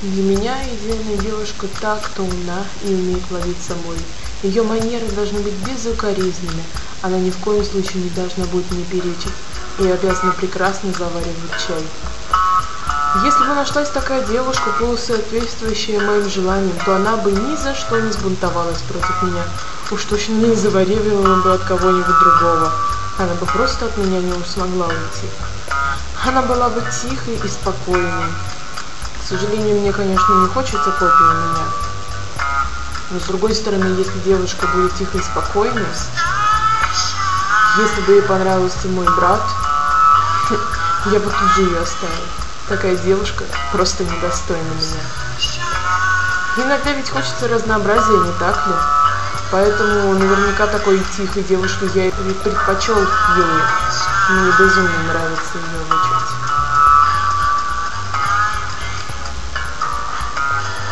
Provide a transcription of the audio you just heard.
Для меня идеальная девушка та, кто умна и умеет ловить собой. Ее манеры должны быть безукоризненны, она ни в коем случае не должна будет мне перечить и обязана прекрасно заваривать чай. Если бы нашлась такая девушка, полусоответствующая моим желаниям, то она бы ни за что не сбунтовалась против меня, уж точно не заваривала бы от кого-нибудь другого, она бы просто от меня не смогла уйти. Она была бы тихой и спокойной. К сожалению, мне, конечно, не хочется копии меня. Но с другой стороны, если девушка будет тихой и спокойной, если бы ей понравился мой брат, я бы тут же ее оставил. Такая девушка просто недостойна меня. Иногда ведь хочется разнообразия, не так ли? Поэтому наверняка такой тихой девушке я и предпочел Юлию. Мне безумно нравится ее